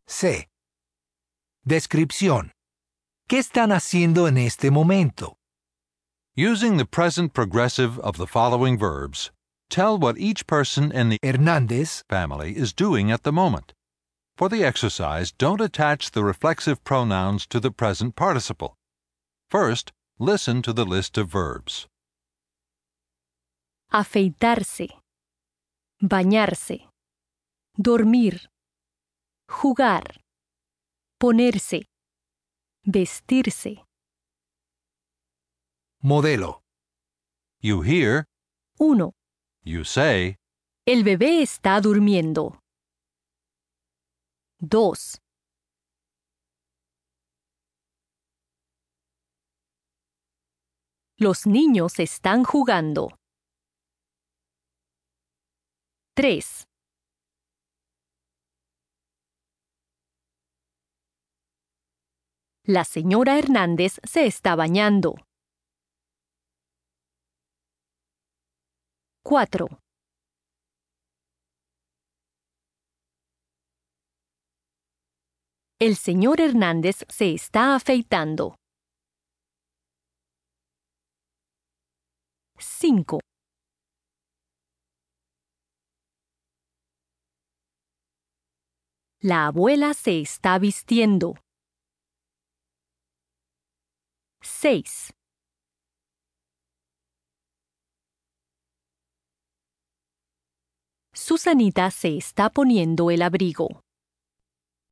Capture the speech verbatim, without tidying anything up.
C. Descripción. ¿Qué están haciendo en este momento? Using the present progressive of the following verbs, tell what each person in the Hernández, family is doing at the moment. For the exercise, don't attach the reflexive pronouns to the present participle. First, listen to the list of verbs. Afeitarse, bañarse, dormir, jugar, ponerse, vestirse. modelo. You hear, uno. you say, El bebé está durmiendo. dos. Los niños están jugando. tres. La señora Hernández se está bañando. cuatro. El señor Hernández se está afeitando. cinco. La abuela se está vistiendo. seis. Susanita se está poniendo el abrigo.